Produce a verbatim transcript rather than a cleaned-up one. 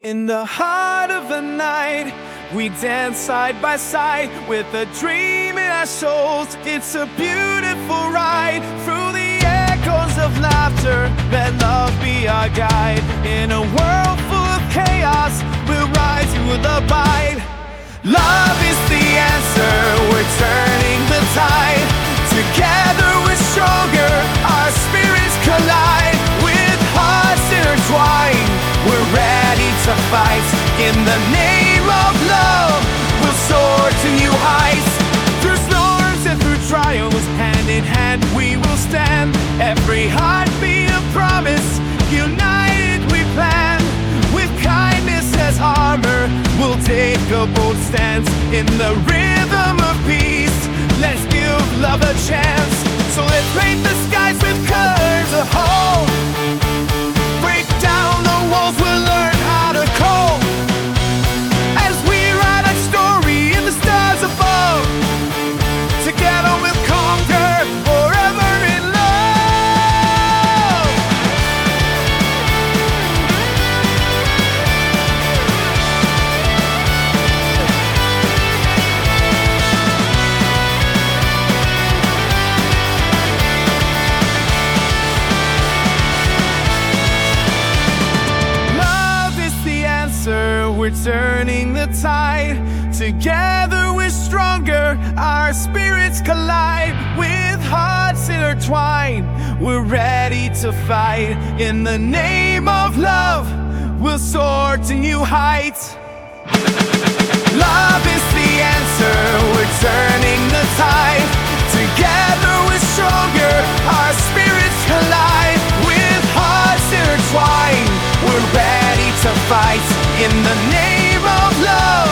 In the heart of the night, we dance side by side with a dream in our souls. It's a beautiful ride through the echoes of laughter. Let love be our guide. In a world full of chaos, we'll rise to the bite. Love is the answer, we're turning the tide. Together we're stronger, our spirits collide. With hearts intertwined, we're ready to fight. In the name of love, we'll soar to new heights. Through storms and through trials, hand in hand we will stand. Every heartbeat a promise, united we plan. With kindness as armor, we'll take a bold stance. In the rhythm of peace, let's give love a chance. So let's paint the skies with colors of hope. Break down the walls, we'll learn how to cope. As we write our story in the stars above, together we'll conquer forever in love. Love is the answer, we're turning the tide. Together we're stronger, our spirits collide. With hearts intertwined, we're ready to fight. In the name of love, we'll soar to new heights. Love is the answer, we're turning the tide. Together we're stronger, our spirits collide. With hearts intertwined, we're ready to fight. In the name of love,